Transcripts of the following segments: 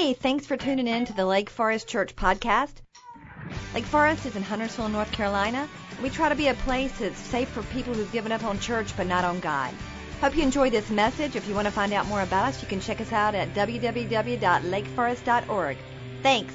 Hey, thanks for tuning in to the Lake Forest Church podcast. Lake Forest is in Huntersville, North Carolina. We try to be a place that's safe for people who've given up on church but not on God. Hope you enjoy this message. If you want to find out more about us, you can check us out at www.lakeforest.org. Thanks.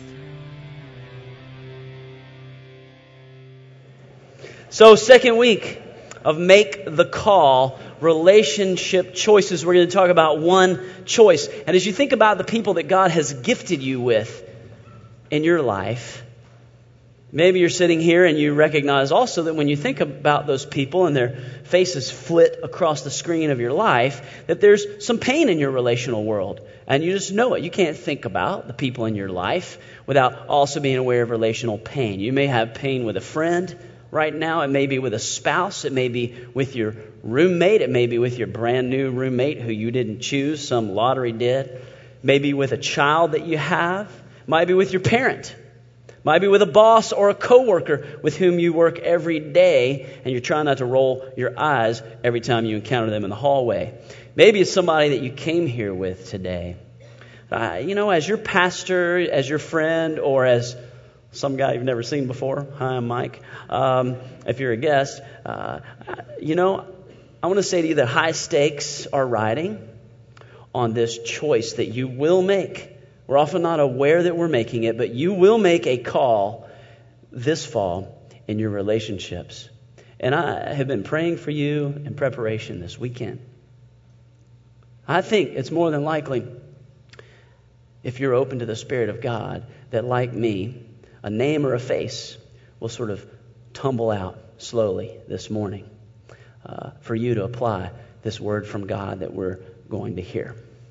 So, second week of Make the Call, relationship choices. We're going to talk about one choice. And as you think about the people that God has gifted you with in your life, maybe you're sitting here and you recognize also that when you think about those people and their faces flit across the screen of your life, that there's some pain in your relational world. And you just know it. You can't think about the people in your life without also being aware of relational pain. You may have pain with a friend right now. It may be with a spouse. It may be with your roommate. It may be with your brand new roommate who you didn't choose. Some lottery did. Maybe with a child that you have. Might be with your parent. Might be with a boss or a coworker with whom you work every day and you're trying not to roll your eyes every time you encounter them in the hallway. Maybe it's somebody that you came here with today. As your pastor, as your friend, or as some guy you've never seen before. Hi, I'm Mike. If you're a guest, I want to say to you that high stakes are riding on this choice that you will make. We're often not aware that we're making it, but you will make a call this fall in your relationships. And I have been praying for you in preparation this weekend. I think it's more than likely, if you're open to the Spirit of God, that like me, a name or a face will sort of tumble out slowly this morning for you to apply this word from God that we're going to hear.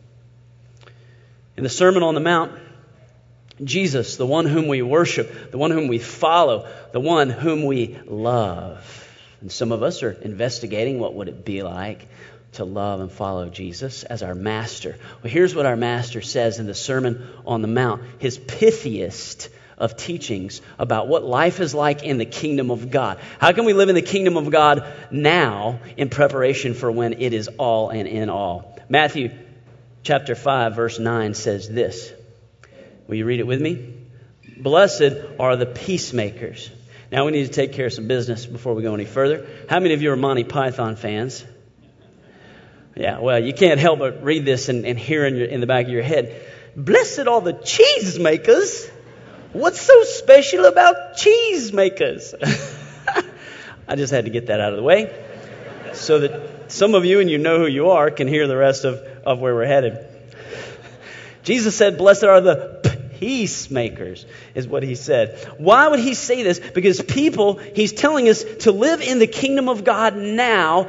In the Sermon on the Mount, Jesus, the one whom we worship, the one whom we follow, the one whom we love. And some of us are investigating what would it be like to love and follow Jesus as our master. Well, here's what our master says in the Sermon on the Mount, his pithiest of teachings about what life is like in the kingdom of God. How can we live in the kingdom of God now in preparation for when it is all and in all? Matthew chapter 5 verse 9 says this. Will you read it with me? Blessed are the peacemakers. Now we need to take care of some business before we go any further. How many of you are Monty Python fans? Yeah, well, you can't help but read this and hear in the back of your head. Blessed are the cheesemakers. What's so special about cheesemakers? I just had to get that out of the way so that some of you, and you know who you are, can hear the rest of where we're headed. Jesus said, blessed are the peacemakers, is what he said. Why would he say this? Because he's telling us to live in the kingdom of God now,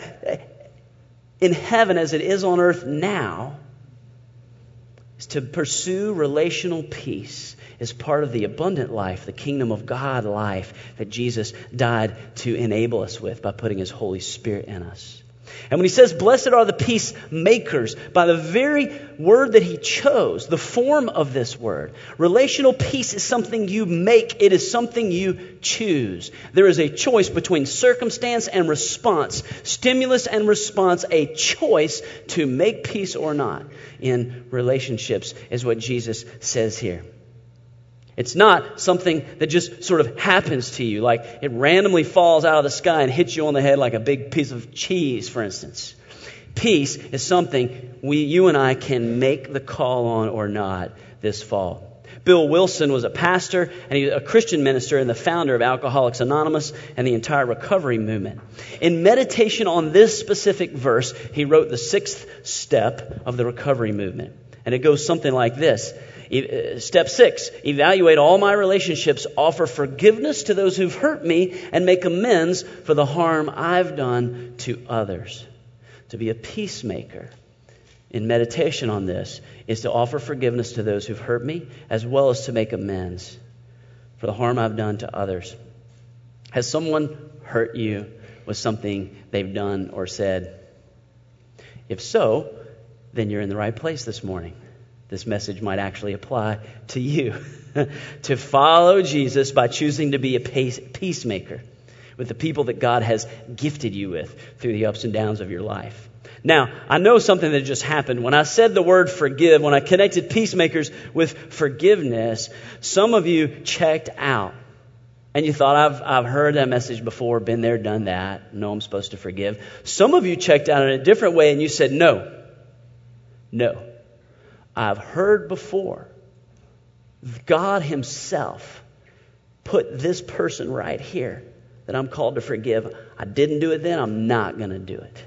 in heaven as it is on earth now, is to pursue relational peace is part of the abundant life, the kingdom of God life that Jesus died to enable us with by putting his Holy Spirit in us. And when he says, blessed are the peacemakers, by the very word that he chose, the form of this word, relational peace is something you make. It is something you choose. There is a choice between circumstance and response, stimulus and response, a choice to make peace or not in relationships is what Jesus says here. It's not something that just sort of happens to you, like it randomly falls out of the sky and hits you on the head like a big piece of cheese, for instance. Peace is something you and I can make the call on or not this fall. Bill Wilson was a pastor and he was a Christian minister and the founder of Alcoholics Anonymous and the entire recovery movement. In meditation on this specific verse, he wrote the 6th step of the recovery movement. And it goes something like this. Step 6, evaluate all my relationships, offer forgiveness to those who've hurt me, and make amends for the harm I've done to others. To be a peacemaker in meditation on this is to offer forgiveness to those who've hurt me, as well as to make amends for the harm I've done to others. Has someone hurt you with something they've done or said? If so, then you're in the right place this morning. This message might actually apply to you. To follow Jesus by choosing to be a peacemaker with the people that God has gifted you with through the ups and downs of your life. Now, I know something that just happened. When I said the word forgive, when I connected peacemakers with forgiveness, some of you checked out. And you thought, I've heard that message before, been there, done that. No, I'm supposed to forgive. Some of you checked out in a different way and you said, no. I've heard before. God himself put this person right here that I'm called to forgive. I didn't do it then. I'm not going to do it.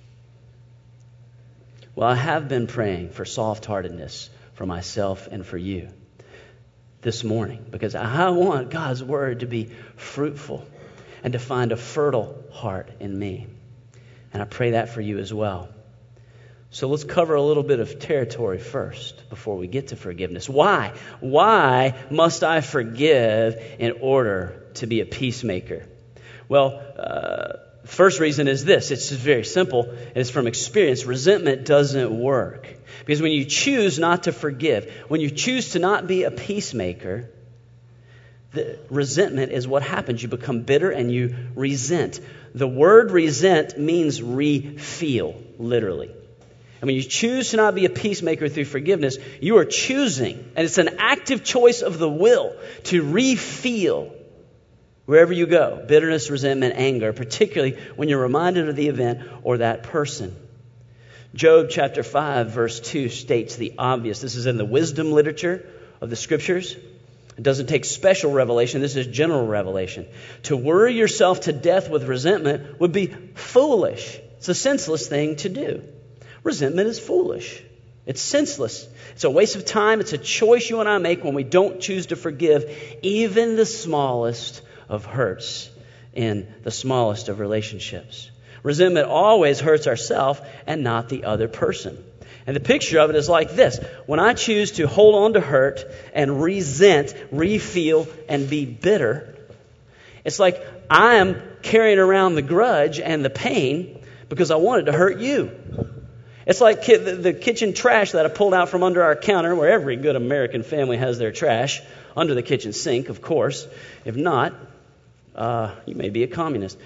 Well, I have been praying for soft-heartedness for myself and for you this morning, because I want God's word to be fruitful and to find a fertile heart in me. And I pray that for you as well. So let's cover a little bit of territory first before we get to forgiveness. Why? Why must I forgive in order to be a peacemaker? Well, first reason is this. It's just very simple, and it's from experience. Resentment doesn't work. Because when you choose not to forgive, when you choose to not be a peacemaker, the resentment is what happens. You become bitter and you resent. The word resent means re-feel, literally. And when you choose to not be a peacemaker through forgiveness, you are choosing, and it's an active choice of the will, to re-feel wherever you go. Bitterness, resentment, anger, particularly when you're reminded of the event or that person. Job chapter 5 verse 2 states the obvious. This is in the wisdom literature of the scriptures. It doesn't take special revelation. This is general revelation. To worry yourself to death with resentment would be foolish. It's a senseless thing to do. Resentment is foolish. It's senseless. It's a waste of time. It's a choice you and I make when we don't choose to forgive even the smallest of hurts in the smallest of relationships. Resentment always hurts ourselves and not the other person. And the picture of it is like this. When I choose to hold on to hurt and resent, re-feel, and be bitter, it's like I am carrying around the grudge and the pain because I wanted to hurt you. It's like the kitchen trash that I pulled out from under our counter, where every good American family has their trash, under the kitchen sink, of course. If not, you may be a communist.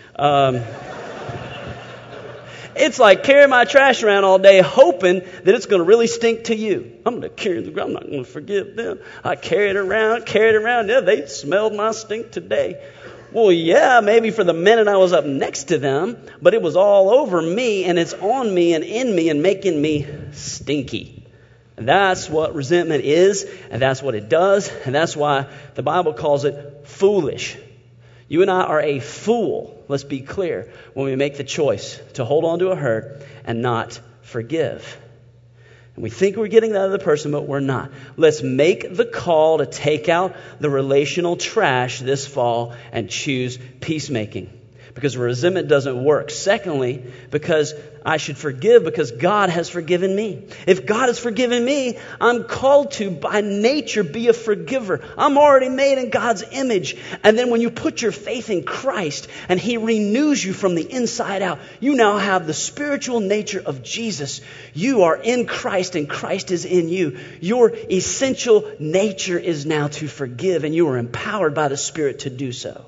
It's like carrying my trash around all day, hoping that it's going to really stink to you. I'm going to carry the. I'm not going to forgive them. I carried it around. Yeah, they smelled my stink today. Well, yeah, maybe for the minute I was up next to them, but it was all over me, and it's on me and in me and making me stinky. And that's what resentment is, and that's what it does, and that's why the Bible calls it foolish. You and I are a fool, let's be clear, when we make the choice to hold on to a hurt and not forgive. And we think we're getting that other person, but we're not. Let's make the call to take out the relational trash this fall and choose peacemaking. Because resentment doesn't work. Secondly, because I should forgive because God has forgiven me. If God has forgiven me, I'm called to, by nature, be a forgiver. I'm already made in God's image. And then when you put your faith in Christ and He renews you from the inside out, you now have the spiritual nature of Jesus. You are in Christ and Christ is in you. Your essential nature is now to forgive, and you are empowered by the Spirit to do so.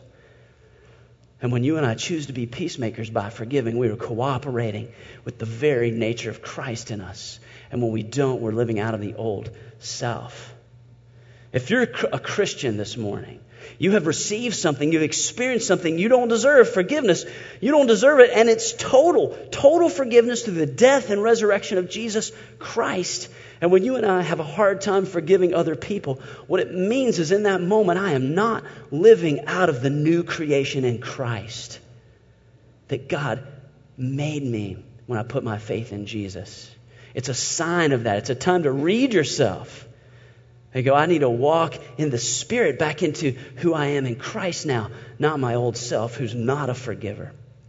And when you and I choose to be peacemakers by forgiving, we are cooperating with the very nature of Christ in us. And when we don't, we're living out of the old self. If you're a Christian this morning, you have received something, you've experienced something you don't deserve, forgiveness. You don't deserve it, and it's total forgiveness through the death and resurrection of Jesus Christ. And when you and I have a hard time forgiving other people, what it means is in that moment, I am not living out of the new creation in Christ that God made me when I put my faith in Jesus. It's a sign of that. It's a time to read yourself. You go, I need to walk in the Spirit back into who I am in Christ now, not my old self who's not a forgiver.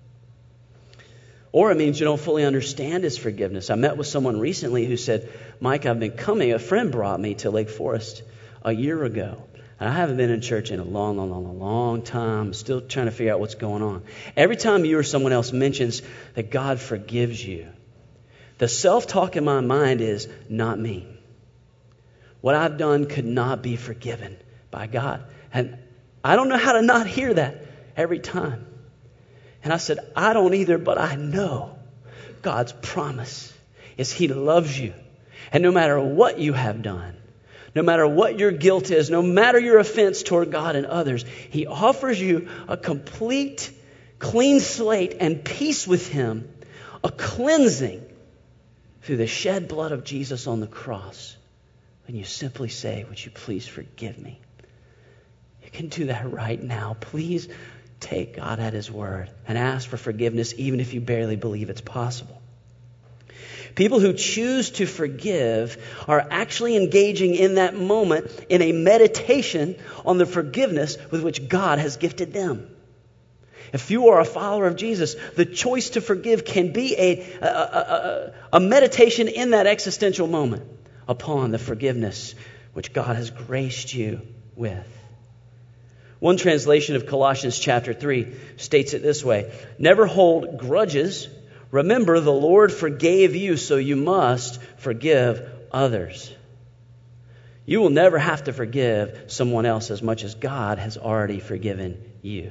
Or it means you don't fully understand His forgiveness. I met with someone recently who said, Mike, I've been coming. A friend brought me to Lake Forest a year ago. And I haven't been in church in a long time. I'm still trying to figure out what's going on. Every time you or someone else mentions that God forgives you, the self-talk in my mind is, not me. What I've done could not be forgiven by God. And I don't know how to not hear that every time. And I said, I don't either, but I know God's promise is He loves you. And no matter what you have done, no matter what your guilt is, no matter your offense toward God and others, He offers you a complete, clean slate and peace with Him, a cleansing through the shed blood of Jesus on the cross. When you simply say, would you please forgive me? You can do that right now. Please take God at His word and ask for forgiveness, even if you barely believe it's possible. People who choose to forgive are actually engaging in that moment in a meditation on the forgiveness with which God has gifted them. If you are a follower of Jesus, the choice to forgive can be a meditation in that existential moment upon the forgiveness which God has graced you with. One translation of Colossians chapter 3 states it this way: never hold grudges. Remember, the Lord forgave you, so you must forgive others. You will never have to forgive someone else as much as God has already forgiven you.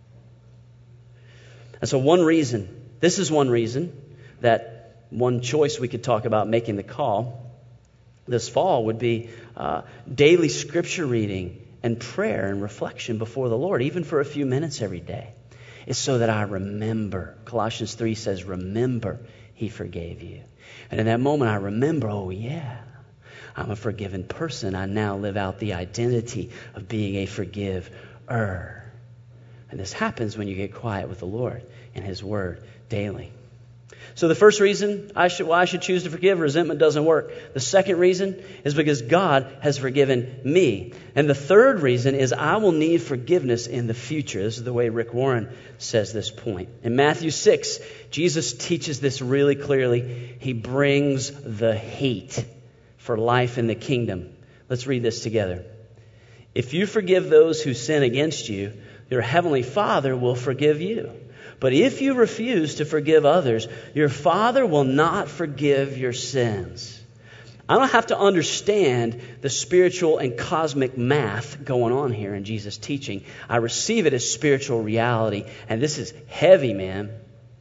And so this is one reason that one choice we could talk about making the call this fall would be daily scripture reading and prayer and reflection before the Lord, even for a few minutes every day. It's so that I remember. Colossians 3 says, remember, He forgave you. And in that moment, I remember, oh yeah, I'm a forgiven person. I now live out the identity of being a forgiver. And this happens when you get quiet with the Lord and His Word daily. So the first reason why I should choose to forgive, resentment doesn't work. The second reason is because God has forgiven me. And the third reason is I will need forgiveness in the future. This is the way Rick Warren says this point. In Matthew 6, Jesus teaches this really clearly. He brings the heat for life in the kingdom. Let's read this together. If you forgive those who sin against you, your heavenly Father will forgive you. But if you refuse to forgive others, your Father will not forgive your sins. I don't have to understand the spiritual and cosmic math going on here in Jesus' teaching. I receive it as spiritual reality. And this is heavy, man.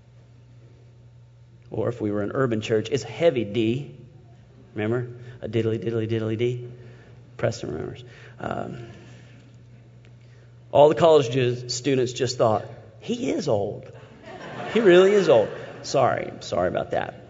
Or if we were an urban church, it's heavy D. Remember? A diddly, diddly, diddly D. Preston remembers. All the college students just thought, he is old. He really is old. Sorry about that.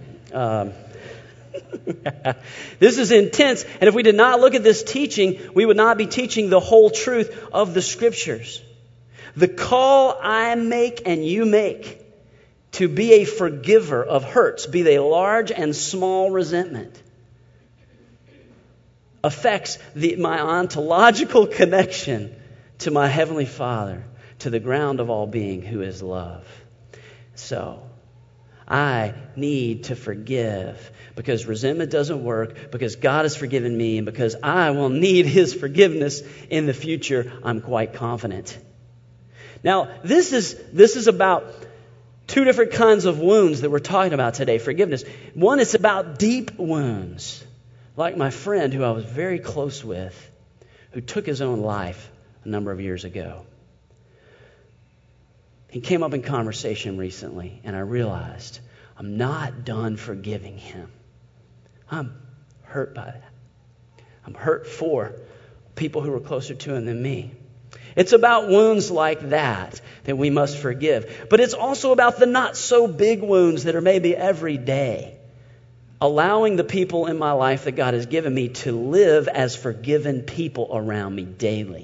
This is intense. And if we did not look at this teaching, we would not be teaching the whole truth of the Scriptures. The call I make and you make to be a forgiver of hurts, be they large and small resentment, affects my ontological connection to my Heavenly Father, to the ground of all being, who is love. So, I need to forgive because resentment doesn't work, because God has forgiven me, and because I will need His forgiveness in the future, I'm quite confident. Now, this is about two different kinds of wounds that we're talking about today, forgiveness. One is about deep wounds, like my friend who I was very close with, who took his own life a number of years ago. He came up in conversation recently, and I realized I'm not done forgiving him. I'm hurt by that. I'm hurt for people who were closer to him than me. It's about wounds like that we must forgive. But it's also about the not so big wounds that are maybe every day. Allowing the people in my life that God has given me to live as forgiven people around me daily.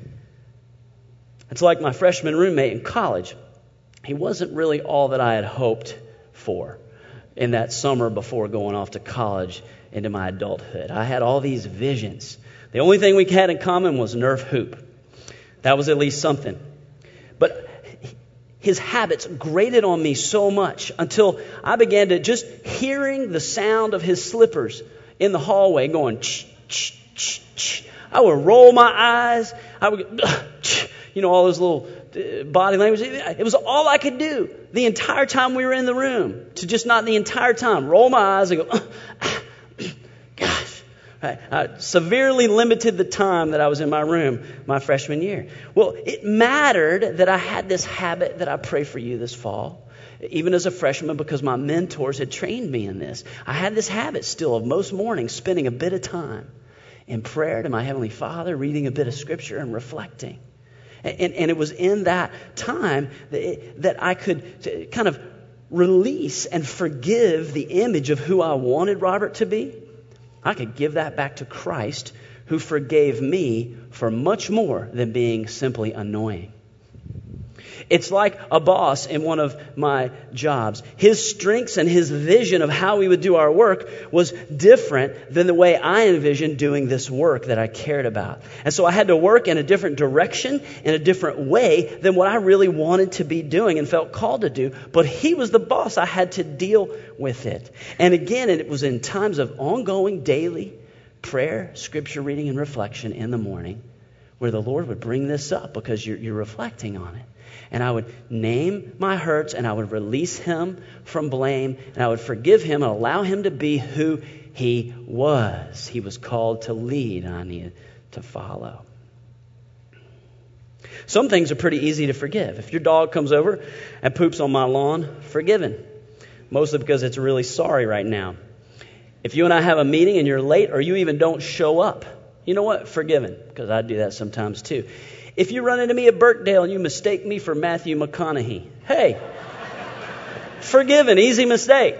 It's like my freshman roommate in college. He wasn't really all that I had hoped for in that summer before going off to college into my adulthood. I had all these visions. The only thing we had in common was Nerf hoop. That was at least something. But his habits grated on me so much until I began to just hearing the sound of his slippers in the hallway going ch, ch, ch, ch. I would roll my eyes. I would all those little body language. It was all I could do the entire time we were in the room, to just not the entire time roll my eyes and go, gosh. I severely limited the time that I was in my room my freshman year. Well, it mattered that I had this habit that I pray for you this fall. even as a freshman, because my mentors had trained me in this. I had this habit still of most mornings spending a bit of time in prayer to my Heavenly Father, reading a bit of Scripture and reflecting. And it was in that time that I could kind of release and forgive the image of who I wanted Robert to be. I could give that back to Christ, who forgave me for much more than being simply annoying. It's like a boss in one of my jobs. His strengths and his vision of how we would do our work was different than the way I envisioned doing this work that I cared about. And so I had to work in a different direction, in a different way than what I really wanted to be doing and felt called to do. But he was the boss. I had to deal with it. And again, it was in times of ongoing daily prayer, Scripture reading, and reflection in the morning where the Lord would bring this up because you're reflecting on it. And I would name my hurts, and I would release him from blame, and I would forgive him and allow him to be who he was. He was called to lead, and I needed to follow. Some things are pretty easy to forgive. If your dog comes over and poops on my lawn, forgiven. Mostly because it's really sorry right now. If you and I have a meeting and you're late, or you even don't show up, you know what? Forgiven, because I do that sometimes too. If you run into me at Birkdale and you mistake me for Matthew McConaughey, hey, forgiven, easy mistake.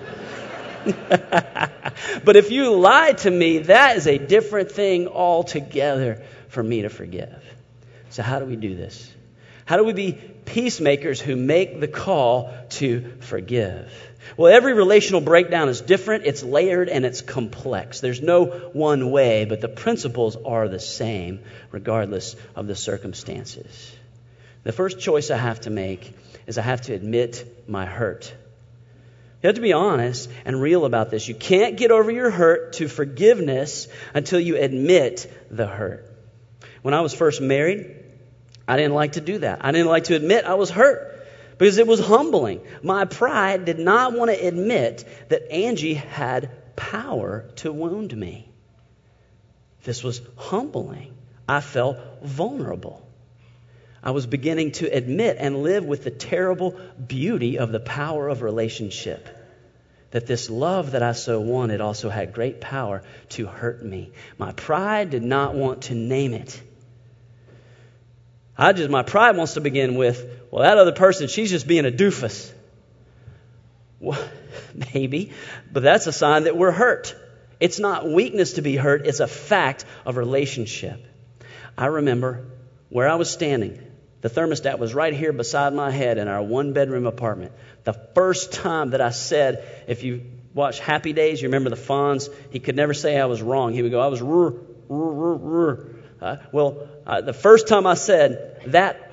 But if you lie to me, that is a different thing altogether for me to forgive. So how do we do this? How do we be peacemakers who make the call to forgive? Well, every relational breakdown is different, it's layered, and it's complex. There's no one way, but the principles are the same regardless of the circumstances. The first choice I have to make is I have to admit my hurt. You have to be honest and real about this. You can't get over your hurt to forgiveness until you admit the hurt. When I was first married, I didn't like to do that. I didn't like to admit I was hurt. Because it was humbling. My pride did not want to admit that Angie had power to wound me. This was humbling. I felt vulnerable. I was beginning to admit and live with the terrible beauty of the power of relationship. That this love that I so wanted also had great power to hurt me. My pride did not want to name it. My pride wants to begin with, well, that other person, she's just being a doofus. Well, maybe, but that's a sign that we're hurt. It's not weakness to be hurt. It's a fact of relationship. I remember where I was standing. The thermostat was right here beside my head in our one-bedroom apartment. The first time that I said, if you watch Happy Days, you remember the Fonz, he could never say I was wrong. He would go, I was the first time I said that,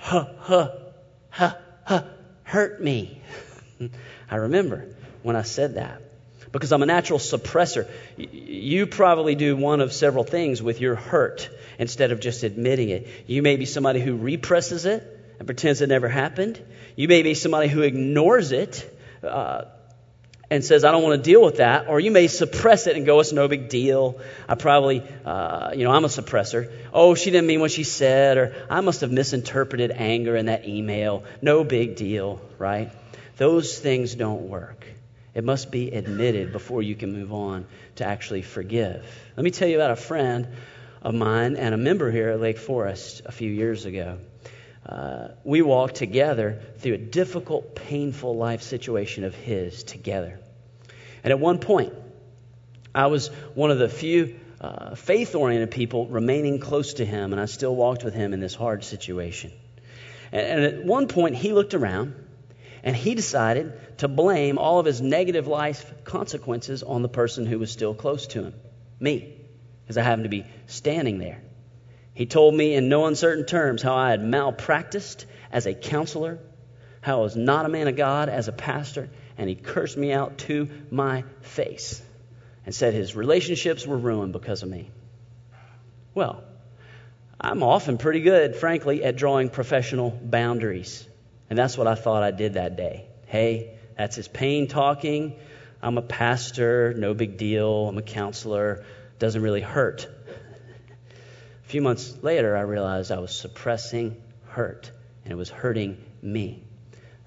hurt me. I remember when I said that because I'm a natural suppressor. You probably do one of several things with your hurt instead of just admitting it. You may be somebody who represses it and pretends it never happened. You may be somebody who ignores it and says, I don't want to deal with that. Or you may suppress it and go, it's no big deal. I'm a suppressor. Oh, she didn't mean what she said. Or I must have misinterpreted anger in that email. No big deal, right? Those things don't work. It must be admitted before you can move on to actually forgive. Let me tell you about a friend of mine and a member here at Lake Forest a few years ago. We walked together through a difficult, painful life situation of his together. And at one point, I was one of the few faith-oriented people remaining close to him, and I still walked with him in this hard situation. And at one point, he looked around, and he decided to blame all of his negative life consequences on the person who was still close to him, me, because I happened to be standing there. He told me in no uncertain terms how I had malpracticed as a counselor, how I was not a man of God as a pastor, and he cursed me out to my face and said his relationships were ruined because of me. Well, I'm often pretty good, frankly, at drawing professional boundaries. And that's what I thought I did that day. Hey, that's his pain talking. I'm a pastor, no big deal. I'm a counselor, doesn't really hurt. A few months later, I realized I was suppressing hurt, and it was hurting me.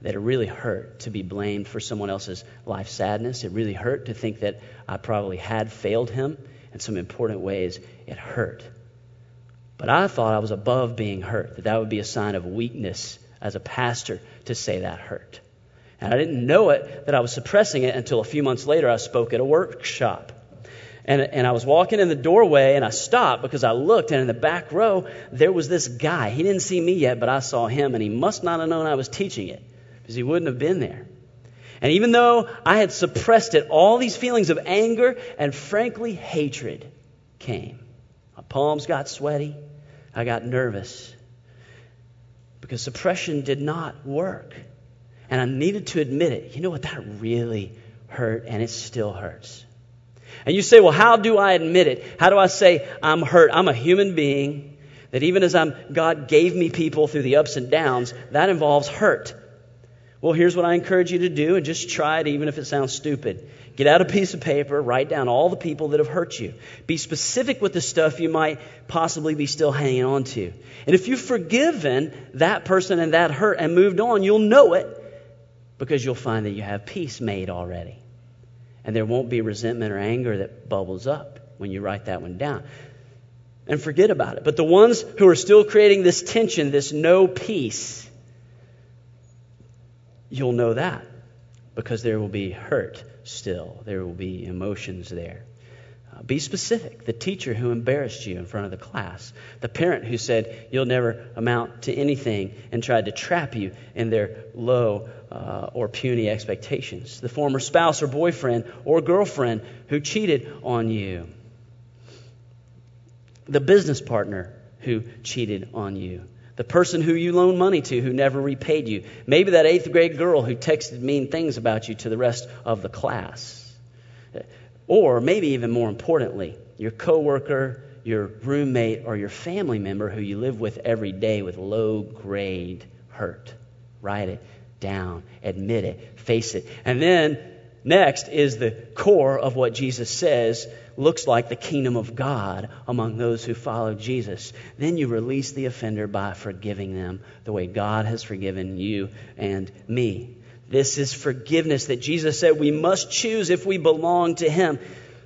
that it really hurt to be blamed for someone else's life sadness. It really hurt to think that I probably had failed him in some important ways. It hurt. But I thought I was above being hurt, that would be a sign of weakness as a pastor to say that hurt. And I didn't know it, that I was suppressing it, until a few months later I spoke at a workshop. And I was walking in the doorway, and I stopped because I looked, and in the back row, there was this guy. He didn't see me yet, but I saw him, and he must not have known I was teaching it, because he wouldn't have been there. And even though I had suppressed it, all these feelings of anger and, frankly, hatred came. My palms got sweaty. I got nervous, because suppression did not work. And I needed to admit it. You know what? That really hurt, and it still hurts. And you say, well, how do I admit it? How do I say I'm hurt? I'm a human being, that even as God gave me people through the ups and downs, that involves hurt. Well, here's what I encourage you to do, and just try it even if it sounds stupid. Get out a piece of paper, write down all the people that have hurt you. Be specific with the stuff you might possibly be still hanging on to. And if you've forgiven that person and that hurt and moved on, you'll know it, because you'll find that you have peace made already. And there won't be resentment or anger that bubbles up when you write that one down. And forget about it. But the ones who are still creating this tension, this no peace, you'll know that, because there will be hurt still. There will be emotions there. Be specific. The teacher who embarrassed you in front of the class. The parent who said you'll never amount to anything and tried to trap you in their low or puny expectations. The former spouse or boyfriend or girlfriend who cheated on you. The business partner who cheated on you. The person who you loaned money to who never repaid you. Maybe that 8th grade girl who texted mean things about you to the rest of the class. Or maybe even more importantly, your coworker, your roommate, or your family member who you live with every day with low-grade hurt. Write it down. Admit it. Face it. And then next is the core of what Jesus says looks like the kingdom of God among those who follow Jesus. Then you release the offender by forgiving them the way God has forgiven you and me. This is forgiveness that Jesus said we must choose if we belong to Him.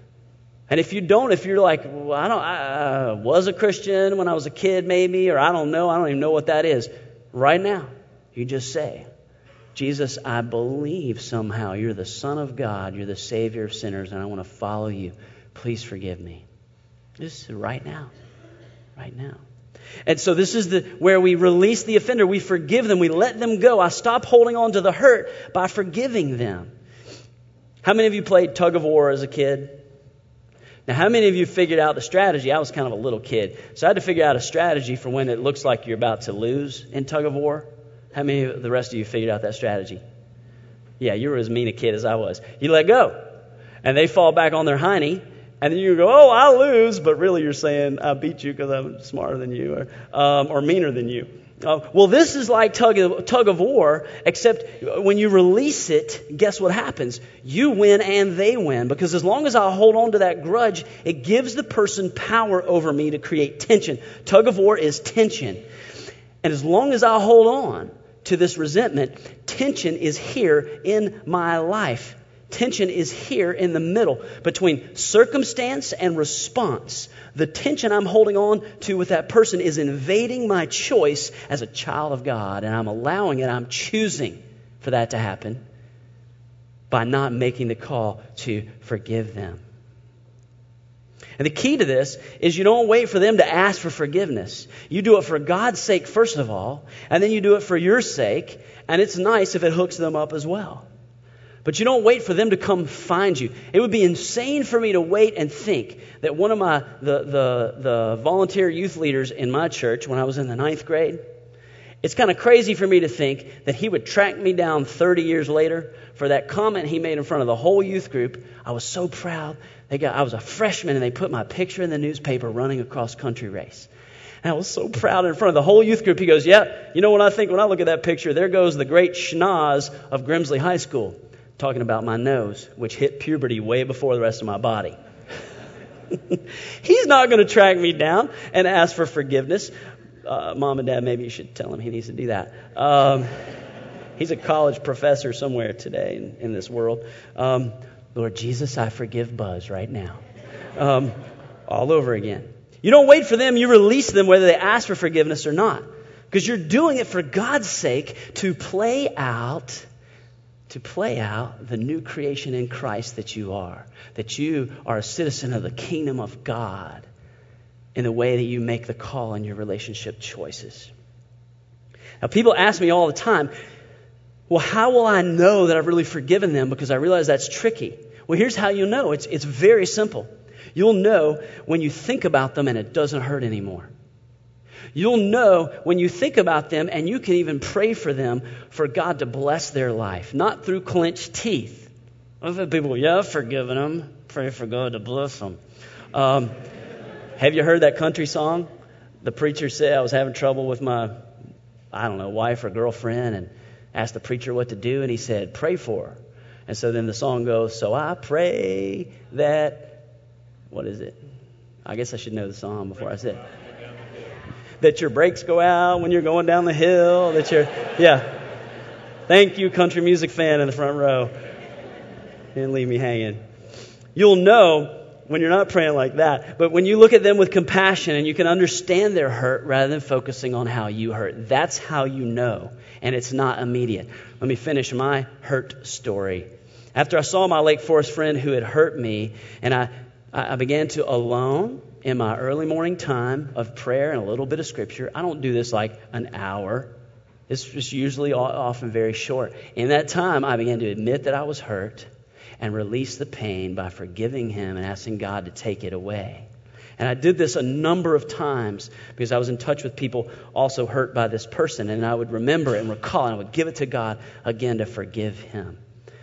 And if you don't, if you're like, well, I was a Christian when I was a kid maybe, or I don't even know what that is. Right now, you just say, Jesus, I believe somehow you're the Son of God, you're the Savior of sinners, and I want to follow you. Please forgive me. Just right now. Right now. And so this is where we release the offender. We forgive them. We let them go. I stop holding on to the hurt by forgiving them. How many of you played tug of war as a kid? Now, how many of you figured out the strategy? I was kind of a little kid, so I had to figure out a strategy for when it looks like you're about to lose in tug of war. How many of the rest of you figured out that strategy? Yeah, you were as mean a kid as I was. You let go, and they fall back on their hiney. And then you go, oh, I lose, but really you're saying I beat you because I'm smarter than you or meaner than you. Well, this is like tug of war, except when you release it, guess what happens? You win and they win, because as long as I hold on to that grudge, it gives the person power over me to create tension. Tug of war is tension. And as long as I hold on to this resentment, tension is here in my life. Tension is here in the middle between circumstance and response. The tension I'm holding on to with that person is invading my choice as a child of God, and I'm allowing it. I'm choosing for that to happen by not making the call to forgive them. And the key to this is you don't wait for them to ask for forgiveness. You do it for God's sake, first of all, and then you do it for your sake, and it's nice if it hooks them up as well. But you don't wait for them to come find you. It would be insane for me to wait and think that one of the volunteer youth leaders in my church when I was in the 9th grade, it's kind of crazy for me to think that he would track me down 30 years later for that comment he made in front of the whole youth group. I was so proud. I was a freshman and they put my picture in the newspaper running a cross-country race. And I was so proud in front of the whole youth group. He goes, yeah, you know what I think when I look at that picture? There goes the great schnoz of Grimsley High School. Talking about my nose, which hit puberty way before the rest of my body. He's not going to track me down and ask for forgiveness. Mom and Dad, maybe you should tell him he needs to do that. He's a college professor somewhere today in this world. Lord Jesus, I forgive Buzz right now. All over again. You don't wait for them. You release them whether they ask for forgiveness or not. Because you're doing it for God's sake to play out the new creation in Christ that you are. That you are a citizen of the kingdom of God in the way that you make the call in your relationship choices. Now, people ask me all the time, well, how will I know that I've really forgiven them? Because I realize that's tricky. Well, here's how you'll know. It's very simple. You'll know when you think about them and it doesn't hurt anymore. You'll know when you think about them and you can even pray for them for God to bless their life, not through clenched teeth. I've had people go, yeah, I've forgiven them. Pray for God to bless them. Have you heard that country song? The preacher said, I was having trouble with my, wife or girlfriend, and asked the preacher what to do, and he said, pray for her. And so then the song goes, so I pray that, what is it? I guess I should know the song before I say it. That your brakes go out when you're going down the hill. Thank you, country music fan in the front row. Didn't leave me hanging. You'll know when you're not praying like that, but when you look at them with compassion and you can understand their hurt rather than focusing on how you hurt. That's how you know, and it's not immediate. Let me finish my hurt story. After I saw my Lake Forest friend who had hurt me, and I began to alone in my early morning time of prayer and a little bit of scripture. I don't do this like an hour. It's just usually often very short. In that time, I began to admit that I was hurt and release the pain by forgiving him and asking God to take it away. And I did this a number of times because I was in touch with people also hurt by this person. And I would remember it and recall, and I would give it to God again to forgive him.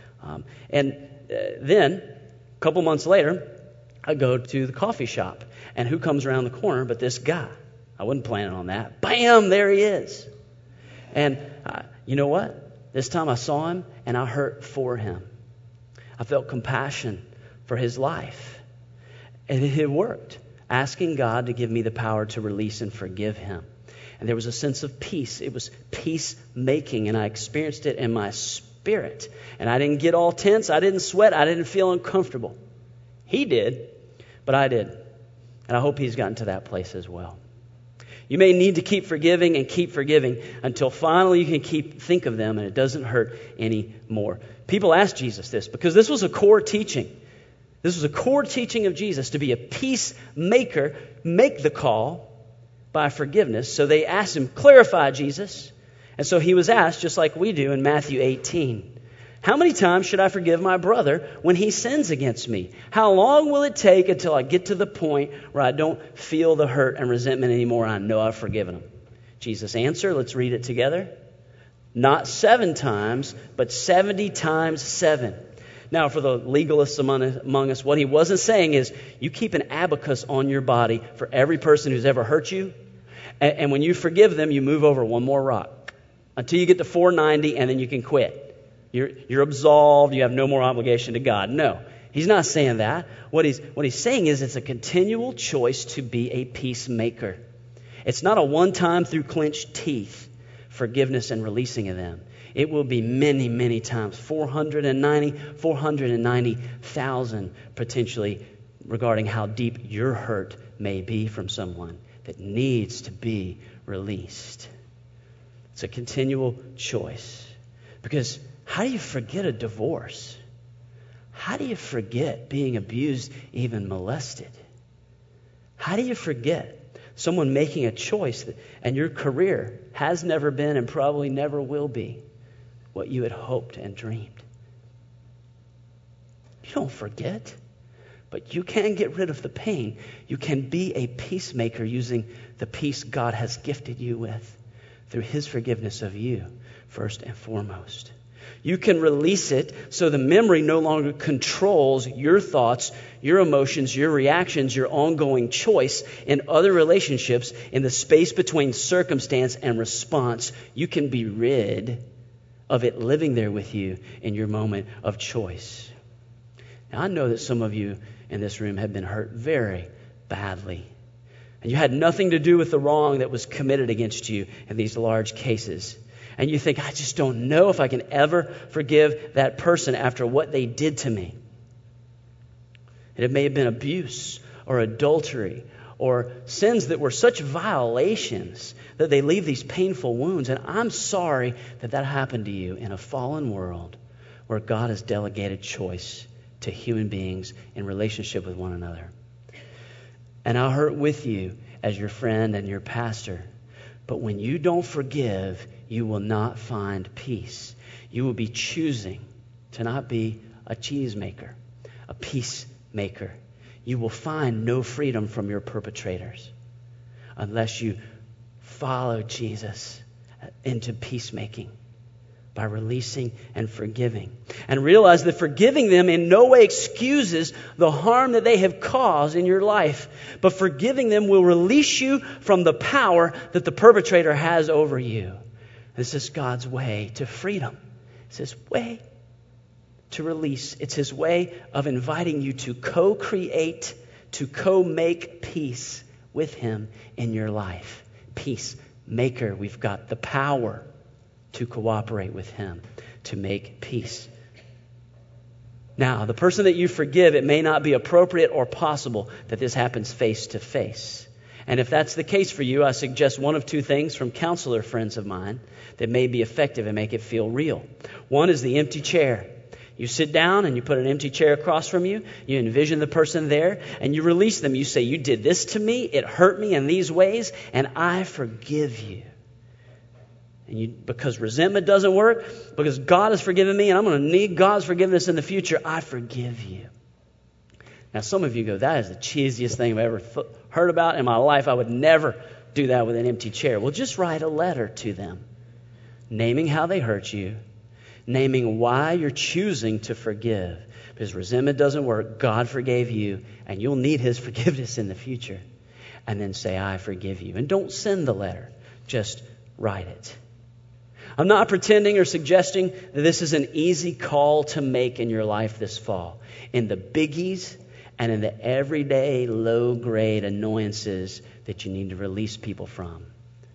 Then, a couple months later, I go to the coffee shop. And who comes around the corner but this guy? I wasn't planning on that. Bam, there he is. And you know what? This time I saw him and I hurt for him. I felt compassion for his life. And it worked. Asking God to give me the power to release and forgive him. And there was a sense of peace. It was peacemaking, and I experienced it in my spirit. And I didn't get all tense. I didn't sweat. I didn't feel uncomfortable. He did, but I did. And I hope he's gotten to that place as well. You may need to keep forgiving and keep forgiving until finally you can think of them and it doesn't hurt anymore. People ask Jesus this because this was a core teaching. This was a core teaching of Jesus to be a peacemaker, make the call by forgiveness. So they asked him, clarify, Jesus. And so he was asked, just like we do in Matthew 18. How many times should I forgive my brother when he sins against me? How long will it take until I get to the point where I don't feel the hurt and resentment anymore? I know I've forgiven him. Jesus answered, let's read it together. Not 7 times, but 70 times 7. Now, for the legalists among us, what he wasn't saying is you keep an abacus on your body for every person who's ever hurt you. And when you forgive them, you move over one more rock until you get to 490 and then you can quit. You're absolved. You have no more obligation to God. No, he's not saying that. What he's saying is it's a continual choice to be a peacemaker. It's not a one-time through clenched teeth forgiveness and releasing of them. It will be many, many times, 490,000 potentially regarding how deep your hurt may be from someone that needs to be released. It's a continual choice. Because how do you forget a divorce? How do you forget being abused, even molested? How do you forget someone making a choice and your career has never been and probably never will be what you had hoped and dreamed? You don't forget, but you can get rid of the pain. You can be a peacemaker using the peace God has gifted you with through his forgiveness of you, first and foremost. You can release it so the memory no longer controls your thoughts, your emotions, your reactions, your ongoing choice in other relationships in the space between circumstance and response. You can be rid of it living there with you in your moment of choice. Now, I know that some of you in this room have been hurt very badly. And you had nothing to do with the wrong that was committed against you in these large cases. And you think, I just don't know if I can ever forgive that person after what they did to me. And it may have been abuse or adultery or sins that were such violations that they leave these painful wounds. And I'm sorry that that happened to you in a fallen world where God has delegated choice to human beings in relationship with one another. And I'll hurt with you as your friend and your pastor. But when you don't forgive, you will not find peace. You will be choosing to not be a cheesemaker, a peacemaker. You will find no freedom from your perpetrators unless you follow Jesus into peacemaking by releasing and forgiving. And realize that forgiving them in no way excuses the harm that they have caused in your life. But forgiving them will release you from the power that the perpetrator has over you. This is God's way to freedom. It's His way to release. It's His way of inviting you to co-create, to co-make peace with Him in your life. Peacemaker. We've got the power to cooperate with Him, to make peace. Now, the person that you forgive, it may not be appropriate or possible that this happens face to face. And if that's the case for you, I suggest one of two things from counselor friends of mine that may be effective and make it feel real. One is the empty chair. You sit down and you put an empty chair across from you. You envision the person there and you release them. You say, you did this to me. It hurt me in these ways and I forgive you. And because resentment doesn't work, because God has forgiven me and I'm going to need God's forgiveness in the future, I forgive you. Now, some of you go, that is the cheesiest thing I've ever heard about in my life. I would never do that with an empty chair. Well, just write a letter to them, naming how they hurt you, naming why you're choosing to forgive. Because resentment doesn't work. God forgave you, and you'll need His forgiveness in the future. And then say, I forgive you. And don't send the letter. Just write it. I'm not pretending or suggesting that this is an easy call to make in your life this fall. In the biggies and in the everyday low-grade annoyances that you need to release people from.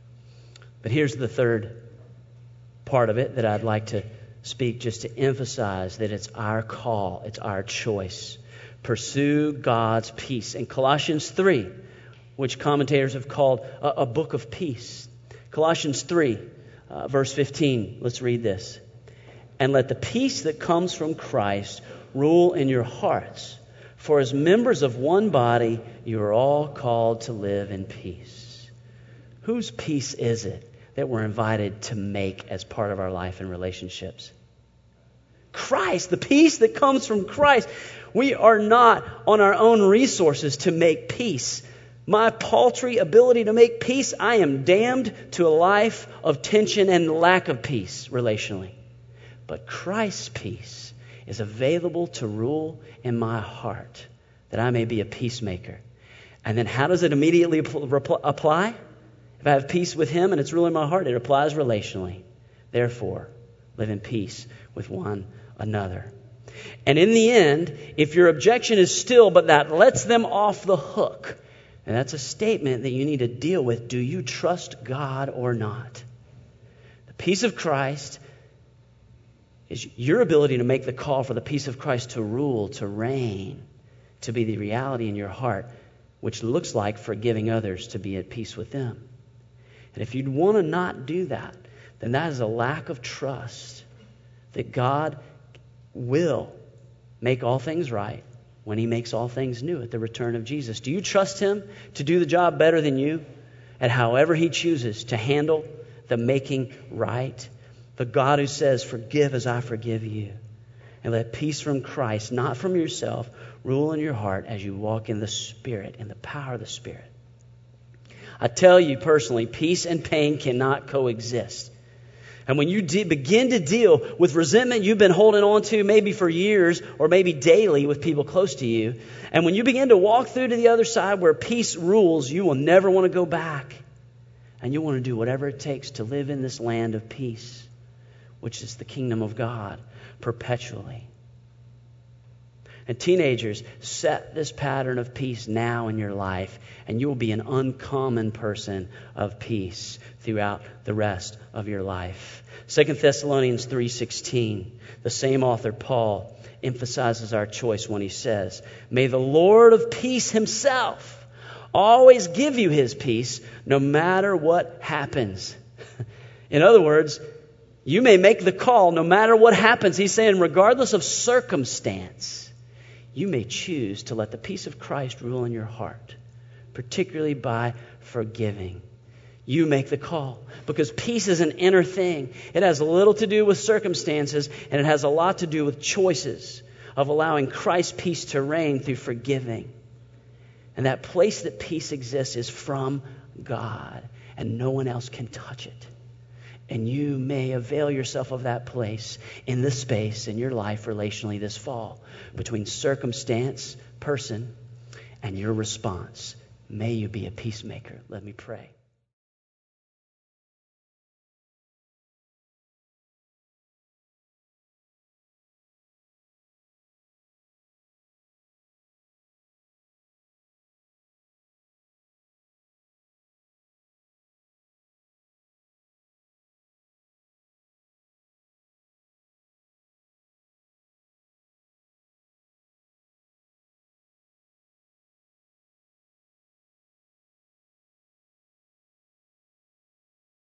But here's the third part of it that I'd like to speak just to emphasize that it's our call, it's our choice. Pursue God's peace. In Colossians 3, which commentators have called a book of peace. Colossians 3, verse 15, let's read this. And let the peace that comes from Christ rule in your hearts. For as members of one body, you are all called to live in peace. Whose peace is it that we're invited to make as part of our life and relationships? Christ, the peace that comes from Christ. We are not on our own resources to make peace. My paltry ability to make peace, I am damned to a life of tension and lack of peace relationally. But Christ's peace is available to rule in my heart that I may be a peacemaker. And then how does it immediately apply? If I have peace with Him and it's ruling my heart, it applies relationally. Therefore, live in peace with one another. And in the end, if your objection is still, but that lets them off the hook, and that's a statement that you need to deal with. Do you trust God or not? The peace of Christ is your ability to make the call for the peace of Christ to rule, to reign, to be the reality in your heart, which looks like forgiving others to be at peace with them. And if you'd want to not do that, then that is a lack of trust that God will make all things right when He makes all things new at the return of Jesus. Do you trust Him to do the job better than you at however He chooses to handle the making right? The God who says, forgive as I forgive you. And let peace from Christ, not from yourself, rule in your heart as you walk in the Spirit, in the power of the Spirit. I tell you personally, peace and pain cannot coexist. And when you begin to deal with resentment you've been holding on to maybe for years or maybe daily with people close to you, and when you begin to walk through to the other side where peace rules, you will never want to go back. And you'll want to do whatever it takes to live in this land of peace, which is the kingdom of God perpetually. And teenagers, set this pattern of peace now in your life, and you will be an uncommon person of peace throughout the rest of your life. 2 Thessalonians 3:16, the same author, Paul, emphasizes our choice when he says, "May the Lord of peace himself always give you his peace, no matter what happens." In other words, you may make the call no matter what happens. He's saying, regardless of circumstance, you may choose to let the peace of Christ rule in your heart, particularly by forgiving. You make the call, because peace is an inner thing. It has little to do with circumstances, and it has a lot to do with choices of allowing Christ's peace to reign through forgiving. And that place that peace exists is from God, and no one else can touch it. And you may avail yourself of that place in the space in your life relationally this fall between circumstance, person, and your response. May you be a peacemaker. Let me pray.